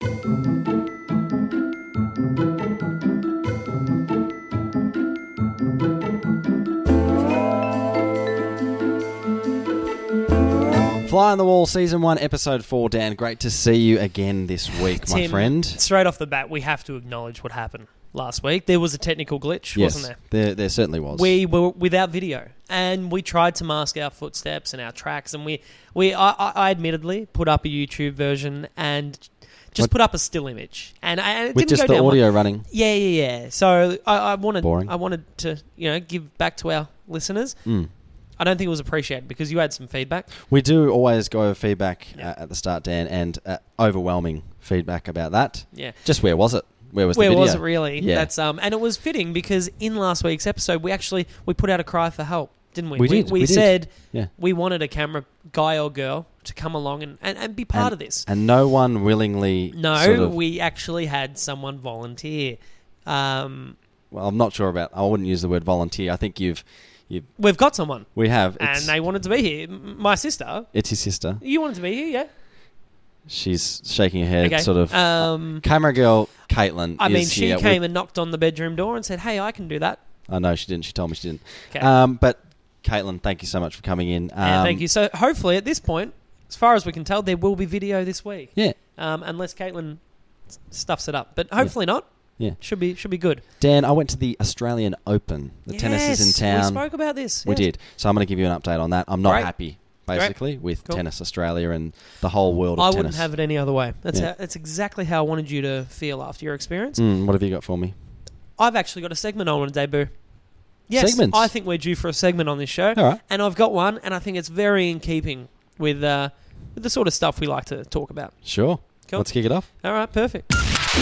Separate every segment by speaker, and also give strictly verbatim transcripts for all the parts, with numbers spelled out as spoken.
Speaker 1: Fly on the Wall, Season one, Episode four. Dan, great to see you again this week,
Speaker 2: Tim,
Speaker 1: my friend.
Speaker 2: Straight off the bat, we have to acknowledge what happened last week. There was a technical glitch,
Speaker 1: yes,
Speaker 2: wasn't there?
Speaker 1: there? There certainly was.
Speaker 2: We were without video, and we tried to mask our footsteps and our tracks, and we, we I, I I admittedly put up a YouTube version and just
Speaker 1: What?
Speaker 2: put up a still image. And, and it
Speaker 1: With
Speaker 2: didn't
Speaker 1: just
Speaker 2: go
Speaker 1: the
Speaker 2: down
Speaker 1: audio
Speaker 2: well.
Speaker 1: running.
Speaker 2: Yeah, yeah, yeah. So I, I wanted
Speaker 1: Boring.
Speaker 2: I wanted to, you know, give back to our listeners.
Speaker 1: Mm.
Speaker 2: I don't think it was appreciated because you had some feedback.
Speaker 1: We do always go over feedback
Speaker 2: Yeah.
Speaker 1: uh, at the start, Dan, and uh, overwhelming feedback about that.
Speaker 2: Yeah.
Speaker 1: Just where was it? Where was
Speaker 2: Where
Speaker 1: the video?
Speaker 2: was it really?
Speaker 1: Yeah.
Speaker 2: That's um, and it was fitting because in last week's episode we actually we put out a cry for help, didn't we?
Speaker 1: We did,
Speaker 2: We,
Speaker 1: we did.
Speaker 2: said
Speaker 1: Yeah.
Speaker 2: we wanted a camera guy or girl to come along and, and, and be part
Speaker 1: and,
Speaker 2: of this.
Speaker 1: And no one willingly.
Speaker 2: No,
Speaker 1: sort of,
Speaker 2: we actually had someone volunteer. Um,
Speaker 1: well, I'm not sure about. I wouldn't use the word volunteer. I think you've. you've
Speaker 2: we've got someone,
Speaker 1: we have.
Speaker 2: and
Speaker 1: It's,
Speaker 2: they wanted to be here. M- My sister,
Speaker 1: it's his sister.
Speaker 2: you wanted to be here, yeah?
Speaker 1: She's shaking her head,
Speaker 2: Okay.
Speaker 1: sort of.
Speaker 2: Um,
Speaker 1: Camera girl, Caitlin.
Speaker 2: I
Speaker 1: is
Speaker 2: mean, she
Speaker 1: here
Speaker 2: came
Speaker 1: with-
Speaker 2: and knocked on the bedroom door and said, "Hey, I can do that."
Speaker 1: I know she didn't. She told me she didn't.
Speaker 2: Okay.
Speaker 1: Um, but Caitlin, thank you so much for coming in. Um,
Speaker 2: Yeah, thank you. So hopefully at this point, as far as we can tell, there will be video this week.
Speaker 1: Yeah,
Speaker 2: Um, unless Caitlin s- stuffs it up, but hopefully not.
Speaker 1: yeah.
Speaker 2: Should be should be good.
Speaker 1: Dan, I went to the Australian Open. The tennis is in
Speaker 2: Yes,
Speaker 1: town.
Speaker 2: We spoke about this.
Speaker 1: We
Speaker 2: yes.
Speaker 1: did. So I'm going to give you an update on that. I'm not
Speaker 2: Great.
Speaker 1: happy, basically, with
Speaker 2: Cool.
Speaker 1: Tennis Australia and the whole world of
Speaker 2: I
Speaker 1: tennis.
Speaker 2: wouldn't have it any other way. That's
Speaker 1: Yeah.
Speaker 2: how, that's exactly how I wanted you to feel after your experience.
Speaker 1: Mm, what have you got for me?
Speaker 2: I've actually got a segment I want to debut. Yes,
Speaker 1: Segments?
Speaker 2: I think we're due for a segment on this show.
Speaker 1: All right.
Speaker 2: And I've got one, and I think it's very in keeping with uh, with the sort of stuff we like to talk about.
Speaker 1: Sure.
Speaker 2: Cool.
Speaker 1: Let's kick it off.
Speaker 2: All right, perfect.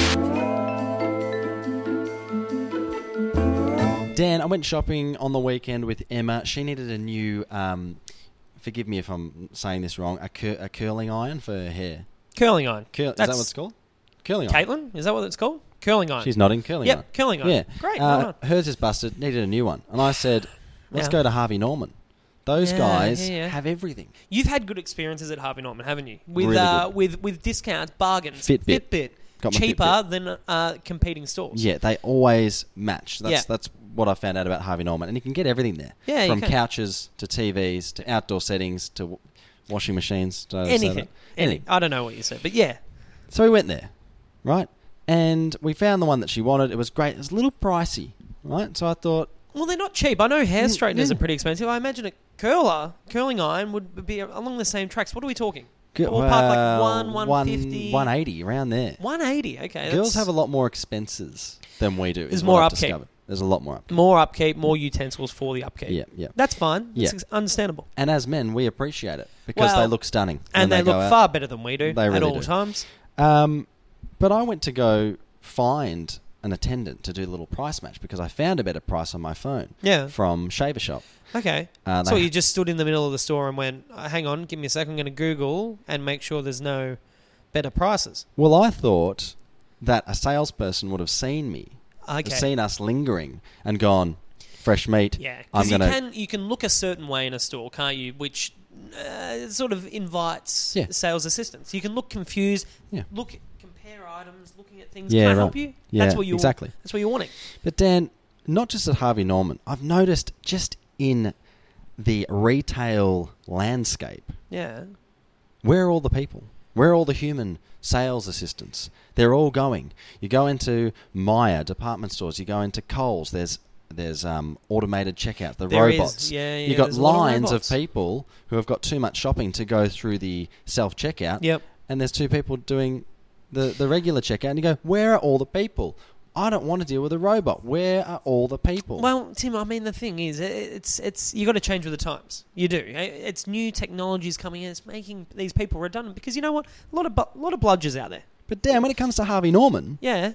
Speaker 1: Dan, I went shopping on the weekend with Emma. She needed a new, um, forgive me if I'm saying this wrong, a, cur- a curling iron for her hair.
Speaker 2: Curling iron.
Speaker 1: Cur- is that
Speaker 2: That's-
Speaker 1: what it's called? Curling iron.
Speaker 2: Caitlin, is that what it's called? Curling iron.
Speaker 1: She's nodding. Curling
Speaker 2: yep,
Speaker 1: iron.
Speaker 2: curling iron.
Speaker 1: Yeah.
Speaker 2: Great.
Speaker 1: Uh,
Speaker 2: well done.
Speaker 1: hers is busted. Needed a new one. And I said, let's
Speaker 2: Yeah.
Speaker 1: go to Harvey Norman. Those
Speaker 2: Yeah,
Speaker 1: guys
Speaker 2: yeah, yeah.
Speaker 1: have everything.
Speaker 2: You've had good experiences at Harvey Norman, haven't you? With
Speaker 1: Really
Speaker 2: uh,
Speaker 1: good.
Speaker 2: with with discounts, bargains,
Speaker 1: Fitbit.
Speaker 2: Fitbit,
Speaker 1: Got my
Speaker 2: cheaper
Speaker 1: Fitbit.
Speaker 2: than uh, competing stores.
Speaker 1: Yeah, they always match. That's
Speaker 2: Yeah.
Speaker 1: that's what I found out about Harvey Norman, and you can get everything there.
Speaker 2: Yeah, you
Speaker 1: from
Speaker 2: can.
Speaker 1: couches to T Vs to outdoor settings to w- washing machines. Did I say
Speaker 2: anything,
Speaker 1: that?
Speaker 2: anything. I don't know what you said, but yeah,
Speaker 1: So we went there, right? And we found the one that she wanted. It was great. It was a little pricey, right? So I thought,
Speaker 2: well, they're not cheap. I know hair
Speaker 1: Mm,
Speaker 2: straighteners
Speaker 1: yeah.
Speaker 2: are pretty expensive. I imagine a curler, curling iron would be along the same tracks. What are we talking?
Speaker 1: g-
Speaker 2: Ballpark, like
Speaker 1: well,
Speaker 2: one, one fifty?
Speaker 1: one eighty, around there.
Speaker 2: one eighty. Okay,
Speaker 1: Girls
Speaker 2: that's
Speaker 1: have a lot more expenses than we do. is
Speaker 2: There's
Speaker 1: what
Speaker 2: more
Speaker 1: I've
Speaker 2: upkeep.
Speaker 1: discovered. There's a lot more upkeep.
Speaker 2: more upkeep, more utensils for the upkeep.
Speaker 1: Yeah, yeah.
Speaker 2: That's fine.
Speaker 1: Yeah.
Speaker 2: It's understandable.
Speaker 1: And as men, we appreciate it because
Speaker 2: Well,
Speaker 1: they look stunning.
Speaker 2: And
Speaker 1: when
Speaker 2: they,
Speaker 1: they, go
Speaker 2: look
Speaker 1: out.
Speaker 2: far better than we do
Speaker 1: They
Speaker 2: at
Speaker 1: really
Speaker 2: all
Speaker 1: do.
Speaker 2: times.
Speaker 1: Um, but I went to go find an attendant to do a little price match because I found a better price on my phone
Speaker 2: Yeah.
Speaker 1: from Shaver Shop.
Speaker 2: Okay.
Speaker 1: Uh,
Speaker 2: so
Speaker 1: they-
Speaker 2: you just stood in the middle of the store and went, uh, hang on, give me a second, I'm going to Google and make sure there's no better prices.
Speaker 1: Well, I thought that a salesperson would have seen me,
Speaker 2: Okay.
Speaker 1: seen us lingering, and gone, fresh meat.
Speaker 2: Yeah,
Speaker 1: I'm
Speaker 2: because you
Speaker 1: gonna.
Speaker 2: can you can look a certain way in a store, can't you? Which uh, sort of invites
Speaker 1: Yeah.
Speaker 2: sales assistance. You can look confused,
Speaker 1: Yeah.
Speaker 2: look, compare items, looking at things.
Speaker 1: Yeah,
Speaker 2: Can I
Speaker 1: right.
Speaker 2: help you?
Speaker 1: Yeah,
Speaker 2: that's what you
Speaker 1: exactly.
Speaker 2: That's what you're wanting.
Speaker 1: But Dan, not just at Harvey Norman. I've noticed just in the retail landscape,
Speaker 2: Yeah.
Speaker 1: where are all the people? Where are all the human sales assistants? They're all going. You go into Myer department stores. You go into Coles. There's there's um, automated checkout. The
Speaker 2: There is.
Speaker 1: robots.
Speaker 2: Yeah, yeah,
Speaker 1: You got
Speaker 2: there's a lot of
Speaker 1: lines of,
Speaker 2: robots.
Speaker 1: people who have got too much shopping to go through the self checkout.
Speaker 2: Yep.
Speaker 1: And there's two people doing the the regular checkout. And you go, where are all the people? I don't want to deal with a robot. Where are all the people?
Speaker 2: Well, Tim, I mean, the thing is, it- it's it's you got to change with the times. You do. It's new technologies coming in. It's making these people redundant because you know what? A lot of bu- a lot of bludgers out there.
Speaker 1: But Dan, when it comes to Harvey Norman,
Speaker 2: Yeah.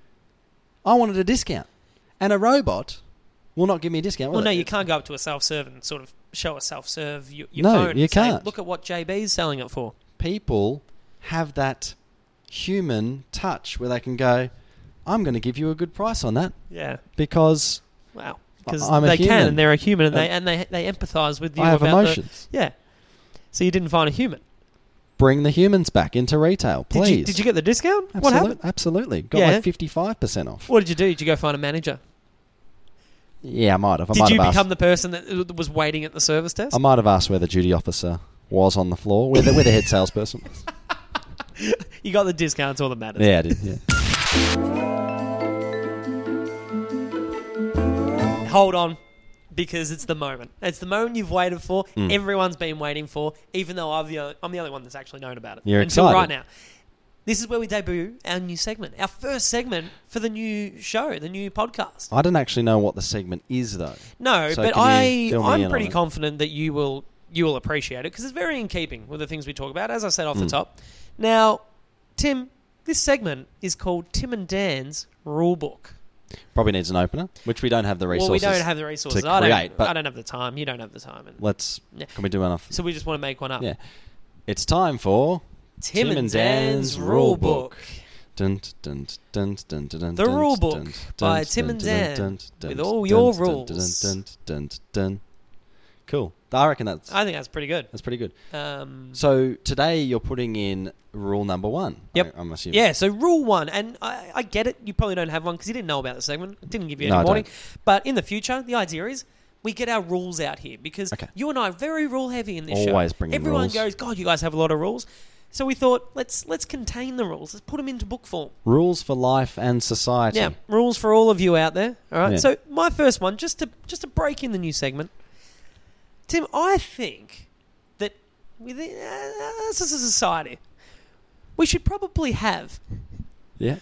Speaker 1: I wanted a discount, and a robot will not give me a discount. will
Speaker 2: Well, no,
Speaker 1: it?
Speaker 2: you can't go up to a self-serve and sort of show a self-serve your, your
Speaker 1: No,
Speaker 2: phone. and
Speaker 1: you
Speaker 2: say,
Speaker 1: can't.
Speaker 2: Look at what J B's selling it for.
Speaker 1: People have that human touch where they can go, I'm going to give you a good price on that
Speaker 2: Yeah.
Speaker 1: because
Speaker 2: Wow. Because
Speaker 1: I'm a
Speaker 2: they can,
Speaker 1: human.
Speaker 2: and they're a human, and they
Speaker 1: And
Speaker 2: and they they empathise with you.
Speaker 1: I have
Speaker 2: about
Speaker 1: emotions.
Speaker 2: The, yeah. So you didn't find a human.
Speaker 1: bring the humans back into retail, please.
Speaker 2: Did you, did you get the discount?
Speaker 1: Absolute,
Speaker 2: What happened?
Speaker 1: Absolutely. Got
Speaker 2: Yeah.
Speaker 1: like fifty-five percent off.
Speaker 2: What did you do? Did you go find a manager?
Speaker 1: Yeah, I might have. I
Speaker 2: Did
Speaker 1: might
Speaker 2: you
Speaker 1: have
Speaker 2: become
Speaker 1: asked,
Speaker 2: the person that was waiting at the service desk?
Speaker 1: I might have asked where the duty officer was on the floor, where the, where the head salesperson was.
Speaker 2: You got the discount, it's all that matters.
Speaker 1: Yeah, I did, yeah.
Speaker 2: Hold on, because it's the moment. It's the moment you've waited for.
Speaker 1: Mm.
Speaker 2: Everyone's been waiting for, even though I've the only, I'm the only one that's actually known about it.
Speaker 1: You're
Speaker 2: until
Speaker 1: excited.
Speaker 2: right now. This is where we debut our new segment, our first segment for the new show, the new podcast.
Speaker 1: I don't actually know what the segment is, though.
Speaker 2: No,
Speaker 1: So
Speaker 2: but
Speaker 1: can
Speaker 2: I,
Speaker 1: you fill me in
Speaker 2: I'm
Speaker 1: on
Speaker 2: pretty
Speaker 1: it?
Speaker 2: confident that you will you will appreciate it because it's very in keeping with the things we talk about, as I said off the
Speaker 1: Mm.
Speaker 2: top. Now, Tim, this segment is called Tim and Dan's Rulebook.
Speaker 1: Probably needs an opener, which we don't have the resources.
Speaker 2: Well, we don't have the resources.
Speaker 1: to
Speaker 2: I,
Speaker 1: create,
Speaker 2: don't,
Speaker 1: but-
Speaker 2: I don't have the time. You don't have the time. And
Speaker 1: Let's...
Speaker 2: Yeah.
Speaker 1: Can we do one off?
Speaker 2: so we just want to make one up.
Speaker 1: Yeah. It's time for...
Speaker 2: Tim, and Dan's Rulebook.
Speaker 1: Dun, dun, dun, dun, dun, dun,
Speaker 2: The
Speaker 1: dun,
Speaker 2: Rule Book
Speaker 1: dun,
Speaker 2: by
Speaker 1: dun,
Speaker 2: Tim
Speaker 1: dun,
Speaker 2: and
Speaker 1: dun,
Speaker 2: Dan,
Speaker 1: dun, dun,
Speaker 2: with
Speaker 1: dun,
Speaker 2: all
Speaker 1: dun,
Speaker 2: your
Speaker 1: dun, dun,
Speaker 2: rules.
Speaker 1: dun, dun, dun, dun. Cool. I reckon that's
Speaker 2: I think that's pretty good.
Speaker 1: that's pretty good.
Speaker 2: Um,
Speaker 1: So today you're putting in rule number one.
Speaker 2: Yep.
Speaker 1: I, I'm assuming.
Speaker 2: yeah, so rule one, and I, I get it, you probably don't have one because you didn't know about the segment. It didn't give you
Speaker 1: No,
Speaker 2: any
Speaker 1: I
Speaker 2: warning.
Speaker 1: don't.
Speaker 2: But in the future, the idea is we get our rules out here because
Speaker 1: Okay.
Speaker 2: you and I are very rule heavy in this show.
Speaker 1: Always bring in
Speaker 2: Everyone
Speaker 1: rules.
Speaker 2: goes, God, you guys have a lot of rules. So we thought, let's let's contain the rules. Let's put them into book form.
Speaker 1: Rules for life and society.
Speaker 2: Yeah, rules for all of you out there. All right.
Speaker 1: Yeah.
Speaker 2: So my first one, just to just to break in the new segment, Tim, I think that within uh, as a society, we should probably have
Speaker 1: Yeah.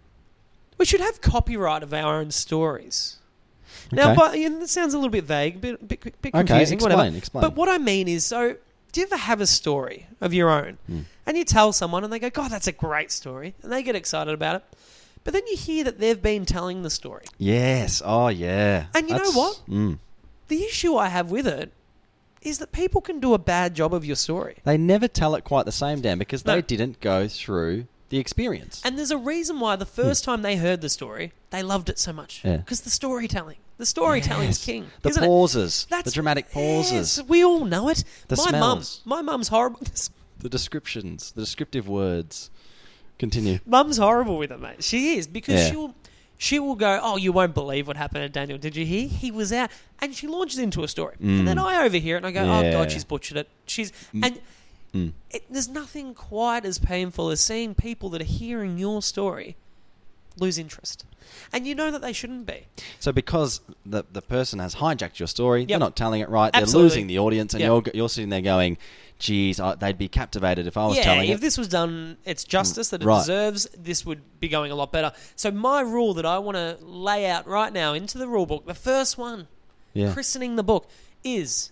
Speaker 2: we should have copyright of our own stories. Now,
Speaker 1: Okay.
Speaker 2: but yeah, that sounds a little bit vague, bit bit, bit
Speaker 1: Okay,
Speaker 2: confusing.
Speaker 1: explain,
Speaker 2: whatever.
Speaker 1: explain.
Speaker 2: But what I mean is, so do you ever have a story of your own,
Speaker 1: Mm.
Speaker 2: and you tell someone, and they go, "God, that's a great story," and they get excited about it, but then you hear that they've been telling the story.
Speaker 1: Yes. Oh, yeah.
Speaker 2: And you know
Speaker 1: That's-
Speaker 2: what?
Speaker 1: Mm.
Speaker 2: The issue I have with it is that people can do a bad job of your story.
Speaker 1: They never tell it quite the same, Dan, because
Speaker 2: No.
Speaker 1: they didn't go through the experience.
Speaker 2: And there's a reason why the first time they heard the story, they loved it so much.
Speaker 1: Hmm. Yeah.
Speaker 2: Because the storytelling. The storytelling's
Speaker 1: Yes.
Speaker 2: king.
Speaker 1: The
Speaker 2: isn't it?
Speaker 1: pauses.
Speaker 2: That's,
Speaker 1: the dramatic pauses.
Speaker 2: Yes, we all know it.
Speaker 1: The
Speaker 2: my mum,
Speaker 1: smells.
Speaker 2: my mum's horrible.
Speaker 1: The descriptions. The descriptive words. Continue.
Speaker 2: Mum's horrible with it, mate. She is because
Speaker 1: Yeah.
Speaker 2: she'll she will go, "Oh, you won't believe what happened to Daniel. Did you hear? He was out," and she launches into a story, and then
Speaker 1: Mm.
Speaker 2: I overhear it and I go,
Speaker 1: Yeah.
Speaker 2: "Oh God, she's butchered it." She's and
Speaker 1: Mm.
Speaker 2: it, there's nothing quite as painful as seeing people that are hearing your story lose interest, and you know that they shouldn't be.
Speaker 1: So because the the person has hijacked your story, they're not telling it right. They're
Speaker 2: Absolutely.
Speaker 1: losing the audience, and
Speaker 2: Yep.
Speaker 1: you're you're sitting there going, "Geez, I, they'd be captivated if I was
Speaker 2: Yeah,
Speaker 1: telling
Speaker 2: if
Speaker 1: it."
Speaker 2: this was done its justice that it
Speaker 1: Right.
Speaker 2: deserves, this would be going a lot better. So my rule that I want to lay out right now into the rule book, the first one,
Speaker 1: Yeah.
Speaker 2: christening the book, is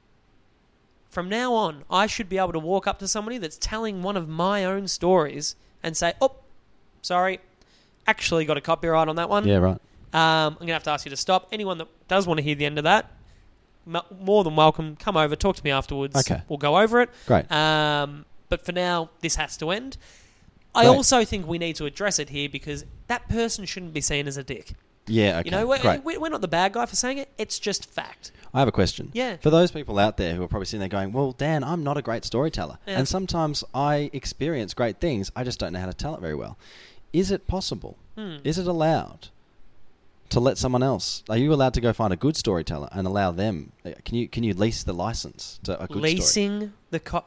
Speaker 2: from now on, I should be able to walk up to somebody that's telling one of my own stories and say, "Oh, sorry, actually got a copyright on that one.
Speaker 1: Yeah. Right.
Speaker 2: Um, I'm going to have to ask you to stop. Anyone that does want to hear the end of that, m- more than welcome. Come over, talk to me afterwards.
Speaker 1: Okay.
Speaker 2: We'll go over it.
Speaker 1: Great.
Speaker 2: Um, but for now, this has to end. I
Speaker 1: Great.
Speaker 2: also think we need to address it here because that person shouldn't be seen as a dick.
Speaker 1: Yeah. Okay.
Speaker 2: You know, we're,
Speaker 1: Great.
Speaker 2: we're we're not the bad guy for saying it. It's just fact.
Speaker 1: I have a question.
Speaker 2: Yeah.
Speaker 1: For those people out there who are probably sitting there going, "Well, Dan, I'm not a great storyteller,
Speaker 2: Yeah.
Speaker 1: and sometimes I experience great things. I just don't know how to tell it very well." Is it possible?
Speaker 2: Hmm.
Speaker 1: Is it allowed to let someone else? Are you allowed to go find a good storyteller and allow them? uh, Can you can you lease the license to a good story?
Speaker 2: Leasing the co-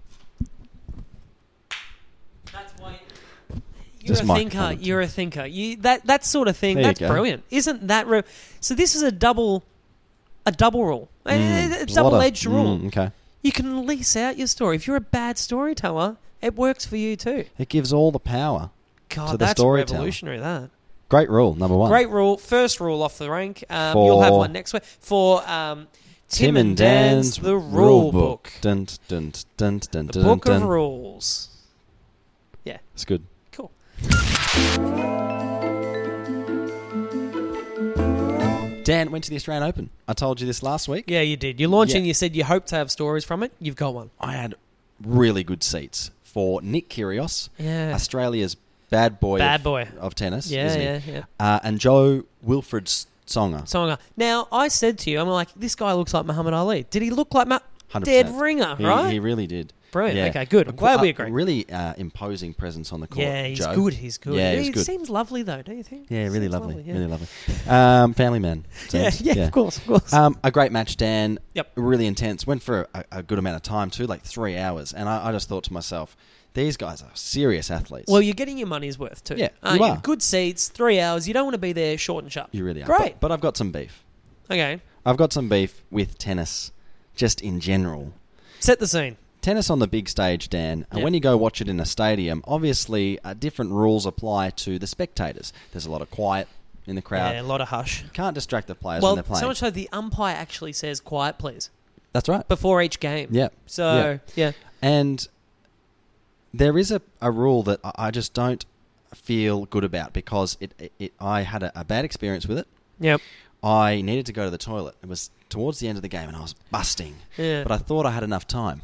Speaker 2: That's why you're
Speaker 1: Just
Speaker 2: a
Speaker 1: my
Speaker 2: thinker.
Speaker 1: comment.
Speaker 2: You're a thinker. You that that sort of thing.
Speaker 1: There you
Speaker 2: That's
Speaker 1: go.
Speaker 2: brilliant, isn't that? Re- so this is a double, a double rule,
Speaker 1: Mm,
Speaker 2: a, a
Speaker 1: there's a lot of-
Speaker 2: double-edged rule.
Speaker 1: mm, okay.
Speaker 2: You can lease out your story. If you're a bad storyteller, it works for you too.
Speaker 1: It gives all the power.
Speaker 2: God,
Speaker 1: To the
Speaker 2: that's
Speaker 1: storyteller.
Speaker 2: revolutionary. That
Speaker 1: Great rule, number one.
Speaker 2: great rule. First rule off the rank. Um,
Speaker 1: For-
Speaker 2: you'll have one next week for um, Tim, and Dan's the rule book.
Speaker 1: Dun, dun, dun, dun,
Speaker 2: The
Speaker 1: dun,
Speaker 2: book
Speaker 1: dun.
Speaker 2: of rules. Yeah,
Speaker 1: It's good.
Speaker 2: cool.
Speaker 1: Dan went to the Australian Open. I told you this last week.
Speaker 2: Yeah, you did. You're launching.
Speaker 1: Yeah.
Speaker 2: You said you hope to have stories from it. You've got one.
Speaker 1: I had really good seats for Nick Kyrgios,
Speaker 2: Yeah.
Speaker 1: Australia's bad boy,
Speaker 2: Bad
Speaker 1: of,
Speaker 2: boy.
Speaker 1: of tennis,
Speaker 2: Yeah,
Speaker 1: isn't he?
Speaker 2: yeah, yeah.
Speaker 1: Uh, and Joe Wilfred Songer.
Speaker 2: Songer. Now, I said to you, I'm like, this guy looks like Muhammad Ali. Did he look like Ma-
Speaker 1: one hundred
Speaker 2: Dead
Speaker 1: percent.
Speaker 2: ringer,
Speaker 1: He,
Speaker 2: right?
Speaker 1: he really did.
Speaker 2: brilliant.
Speaker 1: Yeah.
Speaker 2: Okay, good. I'm glad
Speaker 1: Uh,
Speaker 2: we agree.
Speaker 1: Really uh, imposing presence on the court.
Speaker 2: Yeah, he's
Speaker 1: Joe.
Speaker 2: good. He's good.
Speaker 1: Yeah,
Speaker 2: he
Speaker 1: he's good.
Speaker 2: seems lovely, though, don't you think?
Speaker 1: Yeah, really
Speaker 2: Seems
Speaker 1: lovely.
Speaker 2: yeah.
Speaker 1: Really lovely. Um, family man.
Speaker 2: Yeah,
Speaker 1: seems.
Speaker 2: yeah, of course, of course.
Speaker 1: Um, a great match, Dan.
Speaker 2: Yep.
Speaker 1: Really intense. Went for a, a good amount of time too, like three hours. And I, I just thought to myself, these guys are serious athletes.
Speaker 2: Well, you're getting your money's worth, too.
Speaker 1: Yeah,
Speaker 2: Aren't
Speaker 1: you
Speaker 2: you?
Speaker 1: are.
Speaker 2: Good seats, three hours. You don't want to be there short and sharp.
Speaker 1: you really are.
Speaker 2: Great.
Speaker 1: But, but I've got some beef.
Speaker 2: Okay.
Speaker 1: I've got some beef with tennis, just in general.
Speaker 2: Set the scene.
Speaker 1: Tennis on the big stage, Dan, and
Speaker 2: Yep.
Speaker 1: when you go watch it in a stadium, obviously uh, different rules apply to the spectators. There's a lot of quiet in the crowd.
Speaker 2: Yeah, a lot of hush.
Speaker 1: Can't distract the players
Speaker 2: Well,
Speaker 1: when they're playing.
Speaker 2: so much so the umpire actually says, quiet, please,
Speaker 1: That's right.
Speaker 2: before each game.
Speaker 1: Yeah.
Speaker 2: So, yeah.
Speaker 1: And there is a, a rule that I I just don't feel good about because it, it, it I had a, a bad experience with it.
Speaker 2: Yep.
Speaker 1: I needed to go to the toilet. It was towards the end of the game and I was busting.
Speaker 2: Yeah.
Speaker 1: But I thought I had enough time.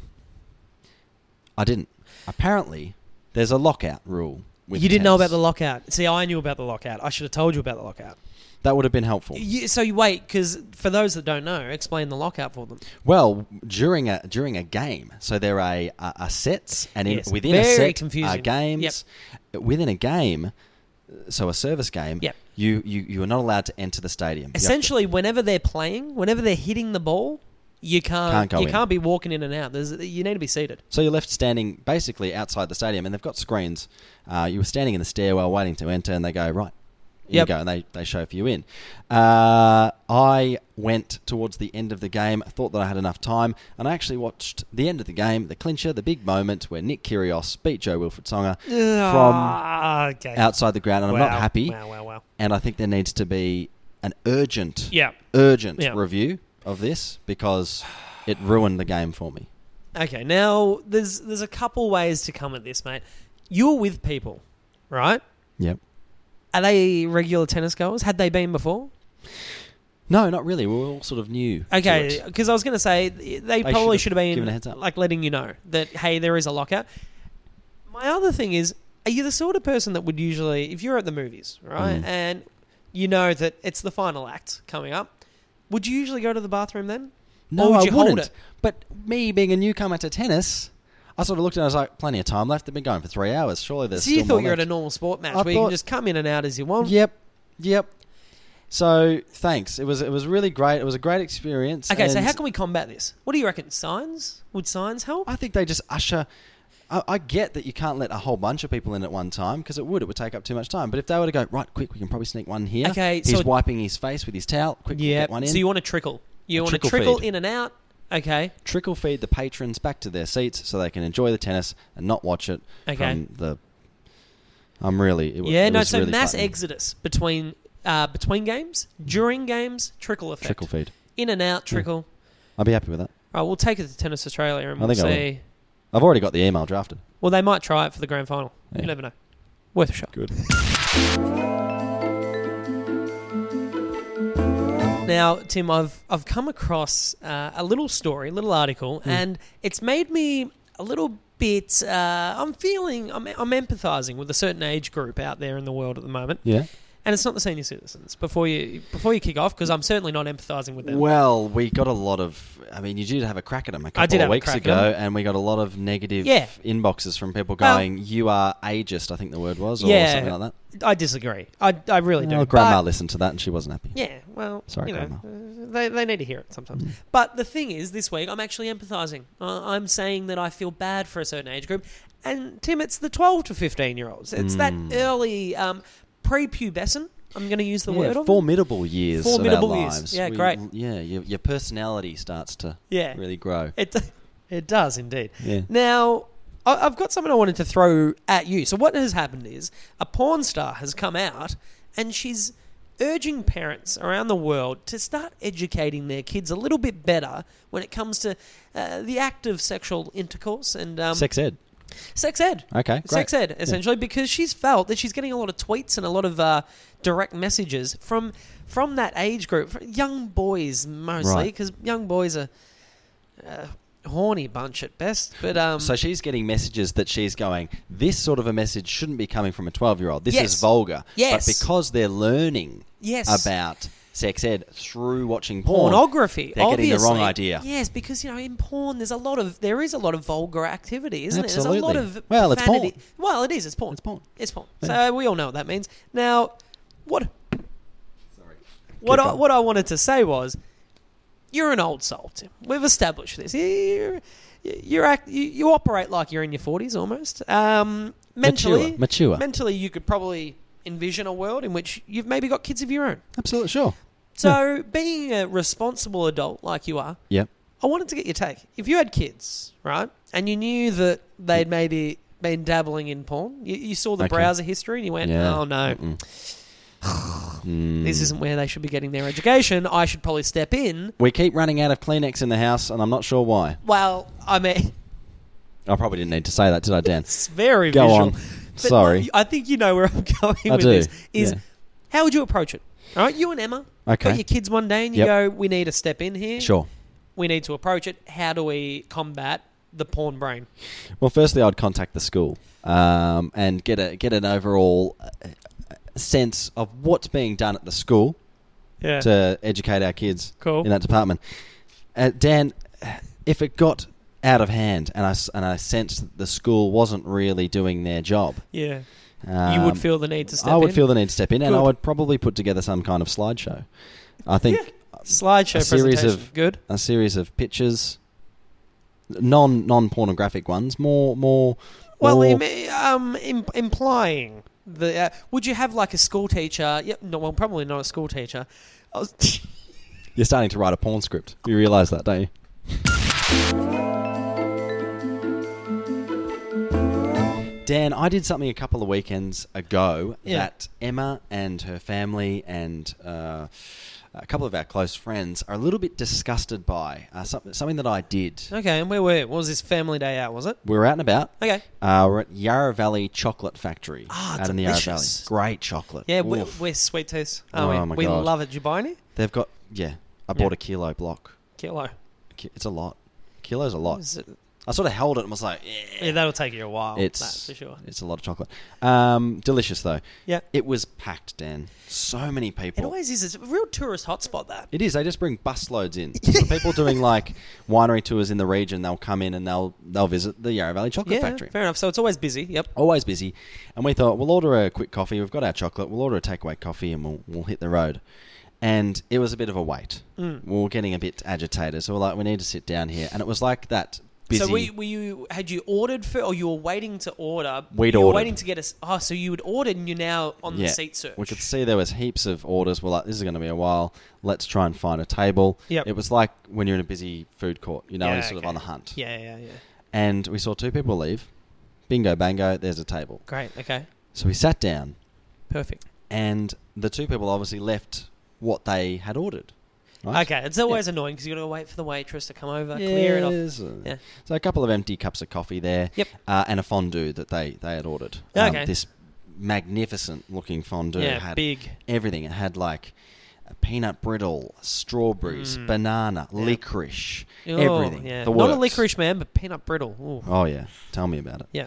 Speaker 1: I didn't. Apparently, there's a lockout rule with
Speaker 2: You didn't know about
Speaker 1: tennis.
Speaker 2: the lockout. See, I knew about the lockout. I should have told you about the lockout.
Speaker 1: That would have been helpful.
Speaker 2: You, so you wait, because for those that don't know, explain the lockout for them.
Speaker 1: Well, during a during a game, so there are a, a, a sets, and in,
Speaker 2: Yes,
Speaker 1: within a
Speaker 2: very
Speaker 1: set
Speaker 2: confusing.
Speaker 1: are games. Within a game, so a service game,
Speaker 2: Yep.
Speaker 1: you, you you are not allowed to enter the stadium. You have to-
Speaker 2: Essentially, whenever they're playing, whenever they're hitting the ball, you can't,
Speaker 1: Can't go
Speaker 2: you
Speaker 1: in.
Speaker 2: can't be walking in and out. There's, you need to be seated.
Speaker 1: so you're left standing basically outside the stadium, and they've got screens. Uh, you were standing in the stairwell waiting to enter, and they go, right, here
Speaker 2: Yep.
Speaker 1: you go, and they, they show for you in. Uh, I went towards the end of the game, thought that I had enough time, and I actually watched the end of the game, the clincher, the big moment where Nick Kyrgios beat Joe Wilfried Tsonga from
Speaker 2: Ah, okay.
Speaker 1: outside the ground, and I'm
Speaker 2: Wow.
Speaker 1: not happy.
Speaker 2: Wow, wow, wow.
Speaker 1: And I think there needs to be an urgent,
Speaker 2: Yeah.
Speaker 1: urgent
Speaker 2: Yeah.
Speaker 1: review of this because it ruined the game for me.
Speaker 2: Okay, now there's there's a couple ways to come at this, mate. You're with people, right?
Speaker 1: Yep.
Speaker 2: Are they regular tennis goers? Had they been before?
Speaker 1: No, not really. We were all sort of new. to
Speaker 2: Okay,
Speaker 1: it.
Speaker 2: because I was going to say they probably should
Speaker 1: should
Speaker 2: have
Speaker 1: have
Speaker 2: been
Speaker 1: given a heads up.
Speaker 2: like letting you know that hey, there is a lockout. My other thing is, are you the sort of person that would usually, if you're at the movies, right,
Speaker 1: Mm.
Speaker 2: and you know that it's the final act coming up, would you usually go to the bathroom then?
Speaker 1: No,
Speaker 2: or would
Speaker 1: I
Speaker 2: you hold
Speaker 1: wouldn't.
Speaker 2: it?
Speaker 1: But me being a newcomer to tennis, I sort of looked at it and I was like, plenty of time left. They've been going for three hours. Surely there's
Speaker 2: So you
Speaker 1: still
Speaker 2: thought
Speaker 1: more
Speaker 2: you were at
Speaker 1: left.
Speaker 2: a normal sport match
Speaker 1: I
Speaker 2: where you
Speaker 1: thought-
Speaker 2: can just come in and out as you want?
Speaker 1: Yep, yep. So thanks. It was it was really great. It was a great experience.
Speaker 2: Okay, so
Speaker 1: and
Speaker 2: how can we combat this? What do you reckon? Signs? Would signs help?
Speaker 1: I think they just usher. I, I get that you can't let a whole bunch of people in at one time because it would it would take up too much time. But if they were to go right quick, we can probably sneak one here.
Speaker 2: Okay,
Speaker 1: he's
Speaker 2: so-
Speaker 1: wiping his face with his towel. Quick, we'll
Speaker 2: Yeah.
Speaker 1: get one in.
Speaker 2: So you want to trickle? You
Speaker 1: A
Speaker 2: want to
Speaker 1: trickle
Speaker 2: trickle
Speaker 1: feed.
Speaker 2: in and out? Okay.
Speaker 1: Trickle feed the patrons back to their seats so they can enjoy the tennis and not watch it
Speaker 2: Okay.
Speaker 1: from the. I'm really. It, wa-
Speaker 2: Yeah.
Speaker 1: it
Speaker 2: No.
Speaker 1: was
Speaker 2: So
Speaker 1: really
Speaker 2: mass
Speaker 1: frightening.
Speaker 2: exodus between uh, between games, during games, trickle effect.
Speaker 1: Trickle feed.
Speaker 2: In and out, trickle.
Speaker 1: I'll be happy with that.
Speaker 2: All right, we'll take it to Tennis Australia and
Speaker 1: I
Speaker 2: we'll
Speaker 1: think I will.
Speaker 2: see.
Speaker 1: I've already got the email drafted.
Speaker 2: Well, they might try it for the grand final.
Speaker 1: Yeah.
Speaker 2: You never know. Worth a shot.
Speaker 1: Good.
Speaker 2: Now, Tim, I've I've come across uh, a little story, a little article, and it's made me a little bit. Uh, I'm feeling I'm I'm empathizing with a certain age group out there in the world at the moment,
Speaker 1: Yeah.
Speaker 2: and it's not the senior citizens. Before you before you kick off, because I'm certainly not empathizing with them.
Speaker 1: Well, we got a lot of. I mean, you did have a crack at them a couple
Speaker 2: I did
Speaker 1: of
Speaker 2: have a
Speaker 1: weeks
Speaker 2: crack at
Speaker 1: ago,
Speaker 2: 'em.
Speaker 1: and we got a lot of negative
Speaker 2: Yeah.
Speaker 1: inboxes from people
Speaker 2: Well-
Speaker 1: going, "You are ageist." I think the word was, or
Speaker 2: Yeah.
Speaker 1: something like that.
Speaker 2: I disagree. I, I really do.
Speaker 1: Well, Grandma
Speaker 2: But-
Speaker 1: listened to that and she wasn't happy.
Speaker 2: Yeah, well,
Speaker 1: Sorry,
Speaker 2: you know,
Speaker 1: Grandma.
Speaker 2: uh, they, they need to hear it sometimes. But the thing is, this week I'm actually empathising. Uh, I'm saying that I feel bad for a certain age group. And, Tim, it's the twelve to fifteen year olds. It's that early um, prepubescent, I'm going to use the
Speaker 1: Yeah,
Speaker 2: word on
Speaker 1: formidable years
Speaker 2: Formidable
Speaker 1: of our
Speaker 2: years.
Speaker 1: lives.
Speaker 2: Yeah, great.
Speaker 1: Yeah, your, your personality starts to
Speaker 2: Yeah.
Speaker 1: really grow.
Speaker 2: It, it does indeed.
Speaker 1: Yeah.
Speaker 2: Now, I- I've got something I wanted to throw at you. So what has happened is a porn star has come out and she's urging parents around the world to start educating their kids a little bit better when it comes to uh, the act of sexual intercourse and um,
Speaker 1: Sex ed.
Speaker 2: sex ed.
Speaker 1: Okay, great.
Speaker 2: Sex ed, essentially, because she's felt that she's getting a lot of tweets and a lot of uh, direct messages from from that age group, young boys mostly,
Speaker 1: Right.
Speaker 2: because young boys are a horny bunch at best. But um,
Speaker 1: So she's getting messages that she's going, this sort of a message shouldn't be coming from a twelve-year-old. This
Speaker 2: Yes.
Speaker 1: is vulgar.
Speaker 2: Yes.
Speaker 1: But because they're learning
Speaker 2: Yes.
Speaker 1: about sex ed through watching porn.
Speaker 2: Pornography.
Speaker 1: They're getting the wrong
Speaker 2: obviously.
Speaker 1: idea.
Speaker 2: Yes, because you know in porn there's a lot of there is a lot of vulgar activity, isn't
Speaker 1: Absolutely.
Speaker 2: there? There's a lot of
Speaker 1: Well, it's
Speaker 2: profanity.
Speaker 1: porn.
Speaker 2: Well, it is. It's porn.
Speaker 1: It's porn.
Speaker 2: It's porn.
Speaker 1: Yeah.
Speaker 2: So we all know what that means. Now, what
Speaker 1: Sorry.
Speaker 2: what
Speaker 1: Keep
Speaker 2: I,
Speaker 1: going.
Speaker 2: what I wanted to say was, you're an old soul, Tim. We've established this. You're, you're act, you, you operate like you're in your forties almost. Um, mentally,
Speaker 1: Mature. Mature.
Speaker 2: mentally, you could probably envision a world in which you've maybe got kids of your own.
Speaker 1: Absolutely, sure.
Speaker 2: So, being a responsible adult like you are,
Speaker 1: Yep.
Speaker 2: I wanted to get your take. If you had kids, right, and you knew that they'd maybe been dabbling in porn, you, you saw the
Speaker 1: Okay.
Speaker 2: browser history and you went,
Speaker 1: Yeah.
Speaker 2: oh no,
Speaker 1: Mm. Mm.
Speaker 2: this isn't where they should be getting their education. I should probably step in.
Speaker 1: We keep running out of Kleenex in the house, and I'm not sure why.
Speaker 2: Well, I mean,
Speaker 1: I probably didn't need to say that, did I, Dan?
Speaker 2: it's very
Speaker 1: Go
Speaker 2: visual.
Speaker 1: on.
Speaker 2: But
Speaker 1: Sorry.
Speaker 2: I think you know where I'm going
Speaker 1: I
Speaker 2: with
Speaker 1: do,
Speaker 2: this. Is
Speaker 1: yeah.
Speaker 2: how would you approach it? All right, you and Emma
Speaker 1: Okay.
Speaker 2: got your kids one day and you
Speaker 1: Yep.
Speaker 2: go, we need to step in here.
Speaker 1: Sure.
Speaker 2: We need to approach it. How do we combat the porn brain?
Speaker 1: Well, firstly, I'd contact the school um, and get a get an overall uh, sense of what's being done at the school
Speaker 2: Yeah.
Speaker 1: to educate our kids
Speaker 2: Cool.
Speaker 1: in that department. Uh, Dan, if it got out of hand and I, s- and I sensed that the school wasn't really doing their job,
Speaker 2: Yeah.
Speaker 1: um,
Speaker 2: you would feel the need to step in.
Speaker 1: I would feel the need to step in, and I
Speaker 2: Good.
Speaker 1: would probably put together some kind of slideshow. I think
Speaker 2: Slideshow
Speaker 1: a series
Speaker 2: presentation.
Speaker 1: of-
Speaker 2: Good.
Speaker 1: a series of pictures, non non pornographic ones, more more.
Speaker 2: Well,
Speaker 1: more
Speaker 2: im- um, im- implying the. Uh, would you have like a school teacher? Yep. No, well, probably not a school teacher. I was
Speaker 1: you're starting to write a porn script. You realise that, don't you? Dan, I did something a couple of weekends ago
Speaker 2: Yeah.
Speaker 1: that Emma and her family and uh, a couple of our close friends are a little bit disgusted by. Uh, something, something that I did.
Speaker 2: Okay, and where were? What was this family day out? Was it?
Speaker 1: We were out and about.
Speaker 2: Okay.
Speaker 1: Uh, we're at Yarra Valley Chocolate Factory.
Speaker 2: Ah,
Speaker 1: out in the Yarra Valley.
Speaker 2: delicious.
Speaker 1: Great chocolate.
Speaker 2: Yeah, we're,
Speaker 1: Oof.
Speaker 2: we're sweet tooths.
Speaker 1: Oh,
Speaker 2: Oh, we,
Speaker 1: my
Speaker 2: we
Speaker 1: God.
Speaker 2: love it. Did you buy any?
Speaker 1: They've got, yeah, I bought
Speaker 2: Yeah.
Speaker 1: a kilo block.
Speaker 2: Kilo.
Speaker 1: Ki- It's a lot. Kilo's a lot.
Speaker 2: Is it-
Speaker 1: I sort of held it and was like, yeah.
Speaker 2: Yeah, that'll take you a while.
Speaker 1: It's
Speaker 2: That's for sure.
Speaker 1: It's a lot of chocolate. Um, delicious though.
Speaker 2: Yeah.
Speaker 1: It was packed, Dan. So many
Speaker 2: It
Speaker 1: people.
Speaker 2: always is. It's a real tourist hotspot, that.
Speaker 1: It is. They just bring busloads in. So people doing like winery tours in the region, they'll come in and they'll they'll visit the Yarra Valley Chocolate
Speaker 2: Yeah,
Speaker 1: Factory.
Speaker 2: fair enough. So it's always busy. Yep.
Speaker 1: Always busy. And we thought, we'll order a quick coffee. We've got our chocolate. We'll order a takeaway coffee and we'll we'll hit the road. And it was a bit of a wait.
Speaker 2: Mm.
Speaker 1: We were getting a bit agitated. So we're like, we need to sit down here. And it was like that busy.
Speaker 2: So were, were you had you ordered for, or you were waiting to order?
Speaker 1: We'd
Speaker 2: you were
Speaker 1: ordered.
Speaker 2: waiting to get us. Oh, so you had ordered and you're now on the
Speaker 1: Yeah.
Speaker 2: seat search.
Speaker 1: We could see there was heaps of orders. We're like, this is going to be a while. Let's try and find a table.
Speaker 2: Yep.
Speaker 1: It was like when you're in a busy food court, you know,
Speaker 2: Yeah,
Speaker 1: you're sort
Speaker 2: okay.
Speaker 1: of on the hunt.
Speaker 2: Yeah, yeah, yeah.
Speaker 1: And we saw two people leave. Bingo, bango, there's a table.
Speaker 2: Great. Okay.
Speaker 1: So we sat down,
Speaker 2: Perfect.
Speaker 1: and the two people obviously left what they had ordered. Right?
Speaker 2: Okay. It's always annoying because you got to wait for the waitress to come over, clear it off.
Speaker 1: Yes, uh,
Speaker 2: Yeah.
Speaker 1: So a couple of empty cups of coffee there.
Speaker 2: Yep.
Speaker 1: Uh, and a fondue that they, they had ordered.
Speaker 2: Okay.
Speaker 1: This magnificent looking fondue
Speaker 2: Yeah,
Speaker 1: had
Speaker 2: big.
Speaker 1: everything. It had like a peanut brittle, strawberries,
Speaker 2: Mm.
Speaker 1: banana,
Speaker 2: Yeah.
Speaker 1: licorice,
Speaker 2: Oh,
Speaker 1: everything.
Speaker 2: Yeah.
Speaker 1: The
Speaker 2: Not a
Speaker 1: works.
Speaker 2: licorice man, but peanut brittle. Ooh.
Speaker 1: Oh yeah, tell me about it.
Speaker 2: Yeah.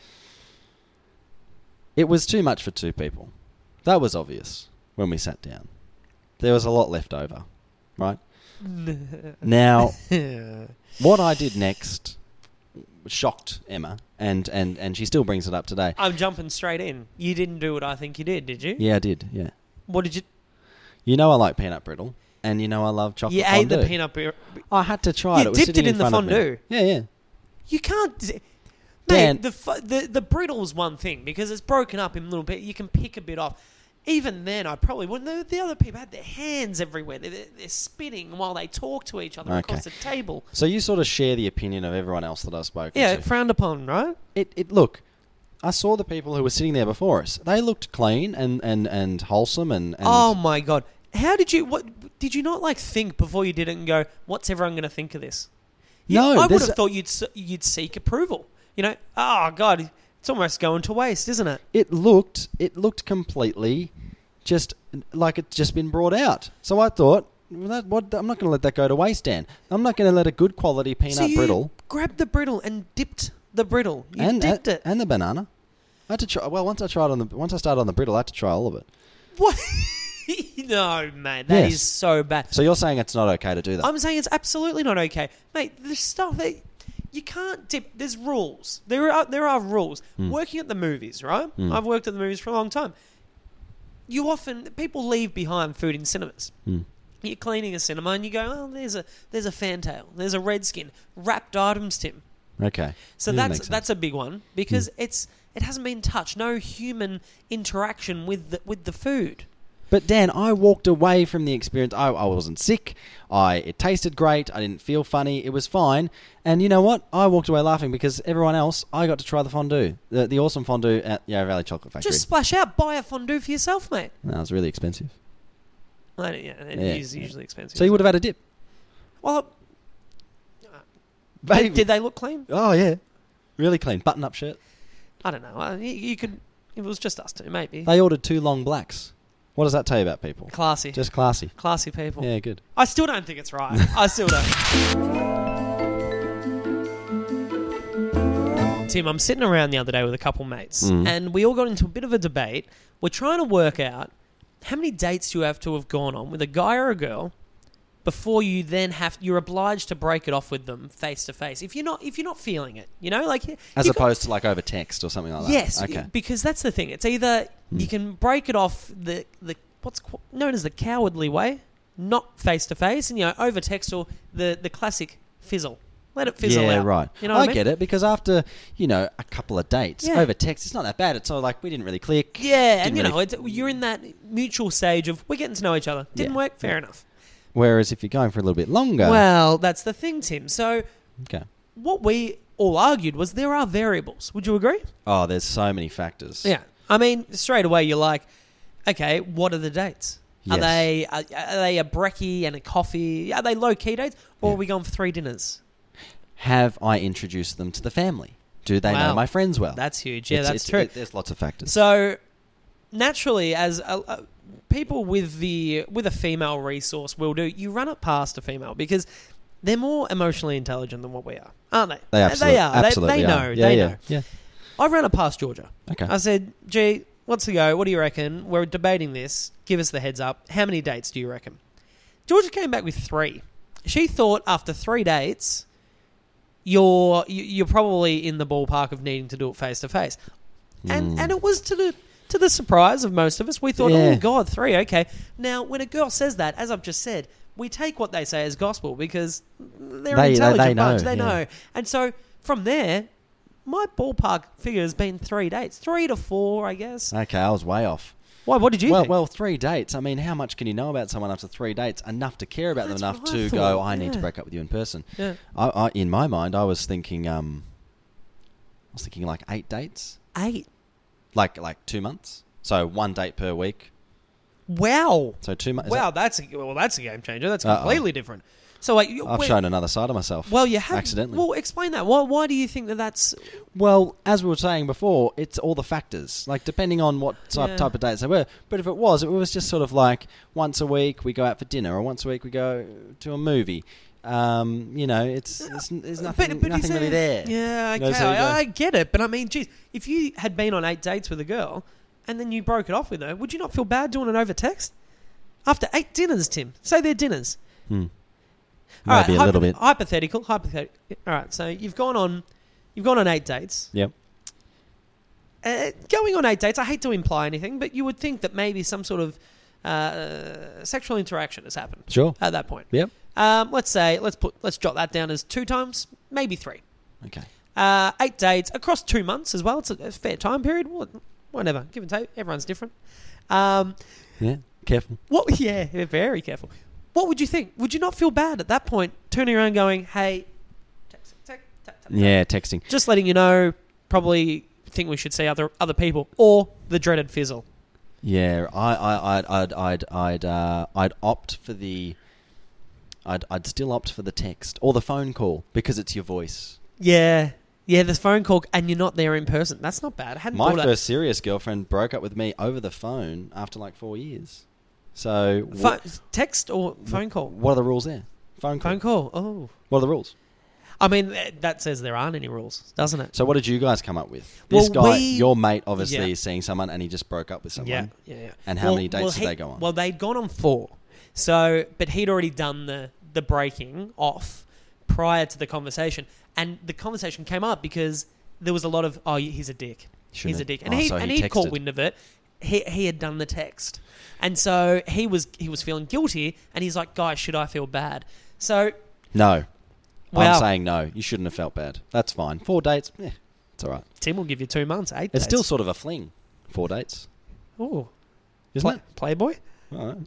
Speaker 1: It was too much for two people. That was obvious when we sat down. There was a lot left over, right? Now, what I did next shocked Emma, and, and, and she still brings it up today.
Speaker 2: I'm jumping straight in. You didn't do what I think you did, did you?
Speaker 1: Yeah, I did. Yeah,
Speaker 2: What did you?
Speaker 1: you know I like peanut brittle, and you know I love chocolate
Speaker 2: You
Speaker 1: fondue.
Speaker 2: ate the peanut brittle.
Speaker 1: I had to try it.
Speaker 2: You
Speaker 1: it was
Speaker 2: dipped
Speaker 1: sitting
Speaker 2: it in the
Speaker 1: front of me.
Speaker 2: fondue.
Speaker 1: Yeah, yeah.
Speaker 2: You can't. d-
Speaker 1: Dan-
Speaker 2: Mate, the, fu- the the brittle's one thing because it's broken up in little bit. You can pick a bit off. Even then, I probably wouldn't. The, the other people had their hands everywhere. They're, they're, they're spinning while they talk to each other
Speaker 1: Okay.
Speaker 2: across the table.
Speaker 1: So you sort of share the opinion of everyone else that I've spoken
Speaker 2: Yeah,
Speaker 1: to.
Speaker 2: frowned upon, right?
Speaker 1: It, it look, I saw the people who were sitting there before us. They looked clean and, and, and wholesome and, and
Speaker 2: Oh my god! How did you? What did you not like think before you did it and go? What's everyone going to think of this? You-
Speaker 1: No,
Speaker 2: I would
Speaker 1: there's
Speaker 2: have
Speaker 1: a-
Speaker 2: thought you'd s- you'd seek approval. You know, oh god, it's almost going to waste, isn't it?
Speaker 1: it looked it looked completely just like it's just been brought out. So I thought, well, that, what, I'm not going to let that go to waste, Dan. I'm not going to let a good quality peanut
Speaker 2: so you
Speaker 1: brittle
Speaker 2: grabbed the brittle and dipped the brittle. You
Speaker 1: and
Speaker 2: dipped
Speaker 1: and,
Speaker 2: it.
Speaker 1: and the banana. I had to try. Well, once I tried on the once I started on the brittle, I had to try all of it.
Speaker 2: What? No, mate, that is
Speaker 1: Yes.
Speaker 2: so bad.
Speaker 1: So you're saying it's not okay to do that?
Speaker 2: I'm saying it's absolutely not okay, mate. There's stuff that you can't dip. There's rules. There are there are rules.
Speaker 1: Mm.
Speaker 2: Working at the movies, right?
Speaker 1: Mm.
Speaker 2: I've worked at the movies for a long time. You often people leave behind food in cinemas.
Speaker 1: Mm.
Speaker 2: You're cleaning a cinema and you go, oh, there's a there's a fantail, there's a Redskin, wrapped items, Tim.
Speaker 1: Okay.
Speaker 2: So
Speaker 1: Yeah,
Speaker 2: that's
Speaker 1: makes sense.
Speaker 2: that's a big one because it's it hasn't been touched. No human interaction with the, with the food.
Speaker 1: But Dan, I walked away from the experience. I, I wasn't sick. I it tasted great. I didn't feel funny. It was fine. And you know what? I walked away laughing because everyone else, I got to try the fondue, the, the awesome fondue at Yarra Valley Chocolate Factory.
Speaker 2: Just splash out, buy a fondue for yourself, mate.
Speaker 1: That was really expensive.
Speaker 2: I don't, yeah, it
Speaker 1: Yeah.
Speaker 2: is usually expensive.
Speaker 1: So you would have had a dip.
Speaker 2: Well,
Speaker 1: Baby.
Speaker 2: did they look clean?
Speaker 1: Oh yeah, really clean. Button-up shirt.
Speaker 2: I don't know. Uh, You, you could. It was just us two, maybe.
Speaker 1: They ordered two long blacks. What does that tell you about people?
Speaker 2: Classy,
Speaker 1: Just classy.
Speaker 2: classy people.
Speaker 1: Yeah, good.
Speaker 2: I still don't think it's right. I still don't. Tim, I'm sitting around the other day with a couple mates,
Speaker 1: Mm.
Speaker 2: and we all got into a bit of a debate. We're trying to work out how many dates you have to have gone on with a guy or a girl before you then have you're obliged to break it off with them face to face. If you're not if you're not feeling it, you know, like
Speaker 1: As
Speaker 2: you got-
Speaker 1: opposed to like over text or something like that.
Speaker 2: Yes,
Speaker 1: Okay.
Speaker 2: because that's the thing. It's either
Speaker 1: Hmm.
Speaker 2: you can break it off the the what's qu- known as the cowardly way, not face to face, and you know over text or the the classic fizzle. Let it fizzle
Speaker 1: yeah,
Speaker 2: out.
Speaker 1: right.
Speaker 2: You know
Speaker 1: I,
Speaker 2: what I mean?
Speaker 1: get it because after you know a couple of dates
Speaker 2: Yeah.
Speaker 1: over text, it's not that bad. It's sort of like we didn't really click.
Speaker 2: Yeah, and
Speaker 1: Didn't
Speaker 2: you know
Speaker 1: really-
Speaker 2: it's, you're in that mutual stage of we're getting to know each other. Didn't
Speaker 1: Yeah.
Speaker 2: work, fair enough.
Speaker 1: Whereas if you're going for a little bit longer,
Speaker 2: Well, that's the thing, Tim. So
Speaker 1: okay.
Speaker 2: what we all argued was there are variables. Would you agree?
Speaker 1: Oh, there's so many factors.
Speaker 2: Yeah. I mean, straight away you're like, okay, what are the dates? Are
Speaker 1: Yes.
Speaker 2: they are, are they a brekkie and a coffee? Are they low key dates, or
Speaker 1: Yeah.
Speaker 2: are we going for three dinners?
Speaker 1: Have I introduced them to the family? Do they
Speaker 2: Wow.
Speaker 1: know my friends well?
Speaker 2: That's huge. Yeah,
Speaker 1: It's-
Speaker 2: that's
Speaker 1: it's-
Speaker 2: true.
Speaker 1: it- there's lots of factors.
Speaker 2: So naturally, as a, a, people with the with a female resource will do, you run it past a female because they're more emotionally intelligent than what we are, aren't they?
Speaker 1: they absolutely,
Speaker 2: they are.
Speaker 1: absolutely
Speaker 2: they, they know.
Speaker 1: are. Yeah,
Speaker 2: they
Speaker 1: yeah,
Speaker 2: know.
Speaker 1: yeah.
Speaker 2: I ran it past Georgia.
Speaker 1: Okay.
Speaker 2: I said, "Gee, what's the go? What do you reckon? We're debating this. Give us the heads up. How many dates do you reckon?" Georgia came back with three. She thought after three dates, you're you- you're probably in the ballpark of needing to do it face to face, and
Speaker 1: Mm.
Speaker 2: and it was to the to the surprise of most of us. We thought,
Speaker 1: Yeah.
Speaker 2: "Oh God, three, okay." Now, when a girl says that, as I've just said, we take what they say as gospel because they're
Speaker 1: They-
Speaker 2: an
Speaker 1: they-
Speaker 2: intelligent
Speaker 1: they know,
Speaker 2: bunch. They
Speaker 1: yeah.
Speaker 2: know, and so from there. My ballpark figure has been three dates, three to four, I guess.
Speaker 1: Okay, I was way off.
Speaker 2: Why? What did you
Speaker 1: well,
Speaker 2: think?
Speaker 1: well, three dates. I mean, how much can you know about someone after three dates? Enough to care about
Speaker 2: That's
Speaker 1: them enough
Speaker 2: what I
Speaker 1: to
Speaker 2: thought,
Speaker 1: go, I need to
Speaker 2: yeah.
Speaker 1: break up with you in person.
Speaker 2: Yeah.
Speaker 1: I, I, in my mind, I was thinking, um, I was thinking like eight dates,
Speaker 2: Eight.
Speaker 1: like like two months. So one date per week.
Speaker 2: Wow.
Speaker 1: So two months.
Speaker 2: Wow, that's a, well, that's a game changer. That's
Speaker 1: Uh-oh.
Speaker 2: completely different. So, like, you-
Speaker 1: I've
Speaker 2: wait-
Speaker 1: shown another side of myself.
Speaker 2: Well, you have
Speaker 1: accidentally.
Speaker 2: Well, explain that. Why? Why do you think that that's?
Speaker 1: Well, as we were saying before, it's all the factors. Like, depending on what type,
Speaker 2: Yeah.
Speaker 1: type of dates they were. But if it was, it was just sort of like once a week we go out for dinner, or once a week we go to a movie. Um, you know, it's, it's there's nothing,
Speaker 2: But- but you
Speaker 1: nothing
Speaker 2: say-
Speaker 1: really there.
Speaker 2: Yeah,
Speaker 1: You know,
Speaker 2: okay,
Speaker 1: so you go-
Speaker 2: I, I get it. But I mean, geez, if you had been on eight dates with a girl and then you broke it off with her, would you not feel bad doing it over text? After eight dinners, Tim. Say they're dinners.
Speaker 1: Hmm.
Speaker 2: All right,
Speaker 1: Maybe a
Speaker 2: hypo-
Speaker 1: little bit.
Speaker 2: Hypothetical. Hypothetical. All right. So you've gone on, you've gone on eight dates.
Speaker 1: Yep.
Speaker 2: Uh, going on eight dates, I hate to imply anything, but you would think that maybe some sort of uh, sexual interaction has happened
Speaker 1: Sure.
Speaker 2: at that point.
Speaker 1: Yep.
Speaker 2: Um, let's say let's put let's jot that down as two times, maybe three.
Speaker 1: Okay.
Speaker 2: Uh, eight dates across two months as well. It's a, a fair time period. What, whatever, give and take. Everyone's different. Um,
Speaker 1: Yeah. Careful.
Speaker 2: what? Yeah, very careful. What would you think? Would you not feel bad at that point, turning around, going, "Hey, text, text, text, text,
Speaker 1: Yeah, texting.
Speaker 2: just letting you know, probably think we should see other other people," or the dreaded fizzle.
Speaker 1: Yeah, I, I, I'd, I'd, I'd, I'd, uh, I'd opt for the. I'd, I'd still opt for the text or the phone call because it's your voice.
Speaker 2: Yeah, yeah. The phone call, and you're not there in person. That's not bad. I hadn't
Speaker 1: My
Speaker 2: thought of-
Speaker 1: first serious girlfriend broke up with me over the phone after like four years. So,
Speaker 2: Pho-
Speaker 1: wh-
Speaker 2: text or phone call.
Speaker 1: what are the rules there? Phone call.
Speaker 2: Phone call. Oh.
Speaker 1: What are the rules?
Speaker 2: I mean, th- that says there aren't any rules, doesn't it?
Speaker 1: So what did you guys come up with? This
Speaker 2: Well,
Speaker 1: guy,
Speaker 2: we-
Speaker 1: your mate, obviously
Speaker 2: Yeah.
Speaker 1: is seeing someone and he just broke up with someone.
Speaker 2: Yeah, yeah, yeah.
Speaker 1: And how many dates did
Speaker 2: he-
Speaker 1: they go on?
Speaker 2: Well, they'd gone on four. So, but he'd already done the, the breaking off prior to the conversation. And the conversation came up because there was a lot of, oh, he's a dick.
Speaker 1: Shouldn't
Speaker 2: he's a
Speaker 1: have-
Speaker 2: dick. And,
Speaker 1: oh,
Speaker 2: he,
Speaker 1: so he
Speaker 2: and he'd caught
Speaker 1: texted.
Speaker 2: wind of it. He, he had done the text. And so he was he was feeling guilty. And he's like, guys, should I feel bad? So,
Speaker 1: No.
Speaker 2: Wow.
Speaker 1: I'm saying no. You shouldn't have felt bad. That's fine. Four dates, yeah, it's all right.
Speaker 2: Tim will give you two months, eight
Speaker 1: It's
Speaker 2: days.
Speaker 1: still sort of a fling. Four dates,
Speaker 2: Ooh.
Speaker 1: isn't
Speaker 2: Play- Playboy?
Speaker 1: it? All right.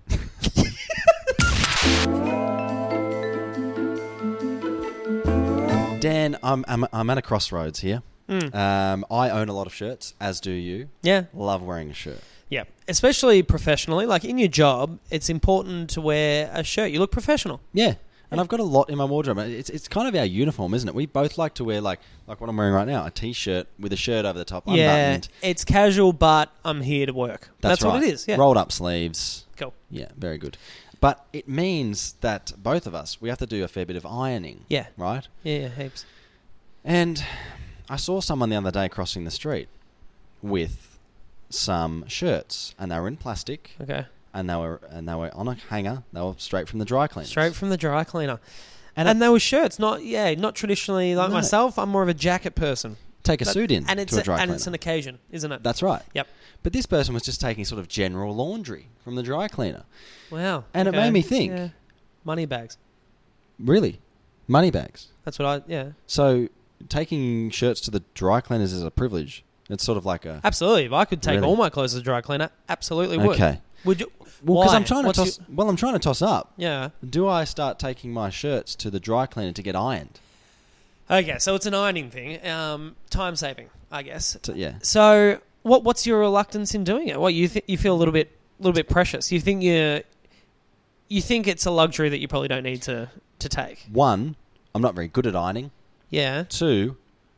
Speaker 1: Dan, I'm, I'm I'm at a crossroads here.
Speaker 2: Mm.
Speaker 1: Um, I own a lot of shirts, as do you.
Speaker 2: Yeah.
Speaker 1: Love wearing a shirt.
Speaker 2: Yeah, especially professionally. Like in your job, it's important to wear a shirt. You look professional.
Speaker 1: Yeah. And I've got a lot in my wardrobe. It's it's kind of our uniform, isn't it? We both like to wear, like like what I'm wearing right now, a T-shirt with a shirt over the top,
Speaker 2: Yeah,
Speaker 1: unbuttoned.
Speaker 2: it's casual, but I'm here to work.
Speaker 1: That's,
Speaker 2: That's
Speaker 1: right.
Speaker 2: what it is. Yeah,
Speaker 1: Rolled up sleeves.
Speaker 2: cool.
Speaker 1: Yeah, very good. But it means that both of us, we have to do a fair bit of ironing.
Speaker 2: Yeah,
Speaker 1: Right?
Speaker 2: yeah, yeah, heaps.
Speaker 1: And I saw someone the other day crossing the street with some shirts, and they were in plastic,
Speaker 2: Okay,
Speaker 1: and they were and they were on a hanger. They were straight from the dry cleaners.
Speaker 2: straight from the dry cleaner,
Speaker 1: And
Speaker 2: and,
Speaker 1: it-
Speaker 2: they were shirts. Not yeah, not traditionally like
Speaker 1: No.
Speaker 2: myself. I'm more of a jacket person.
Speaker 1: Take a
Speaker 2: But-
Speaker 1: suit in
Speaker 2: and it's
Speaker 1: to a dry
Speaker 2: and
Speaker 1: cleaner.
Speaker 2: it's an occasion, isn't it?
Speaker 1: That's right.
Speaker 2: Yep.
Speaker 1: But this person was just taking sort of general laundry from the dry cleaner.
Speaker 2: Wow.
Speaker 1: And it
Speaker 2: okay.
Speaker 1: made me think.
Speaker 2: Yeah. Money bags.
Speaker 1: Really? Money bags.
Speaker 2: That's what I. Yeah.
Speaker 1: So taking shirts to the dry cleaners is a privilege. It's sort of like a...
Speaker 2: Absolutely. If I could take
Speaker 1: Really?
Speaker 2: all my clothes to the dry cleaner, absolutely would.
Speaker 1: Okay.
Speaker 2: Would you?
Speaker 1: Well, because
Speaker 2: Why?
Speaker 1: I'm trying to
Speaker 2: What's
Speaker 1: toss...
Speaker 2: your-
Speaker 1: Well, I'm trying to toss up.
Speaker 2: yeah.
Speaker 1: Do I start taking my shirts to the dry cleaner to get ironed?
Speaker 2: Okay, so it's an ironing thing. Um, time saving, I guess.
Speaker 1: To, yeah.
Speaker 2: So, what what's your reluctance in doing it? What you th- you feel a little bit little bit precious? You think you you think it's a luxury that you probably don't need to to take?
Speaker 1: One, I'm not very good at ironing.
Speaker 2: Yeah.
Speaker 1: Two,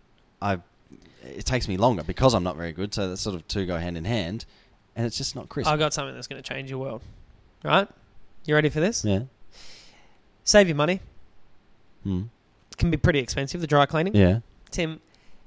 Speaker 1: I it takes me longer because I'm not very good. So that's sort of two go hand in hand, and it's just not crisp.
Speaker 2: I got something that's going to change your world. Right? You ready for this?
Speaker 1: Yeah.
Speaker 2: Save your money.
Speaker 1: Mm.
Speaker 2: It can be pretty expensive, the dry cleaning.
Speaker 1: Yeah.
Speaker 2: Tim,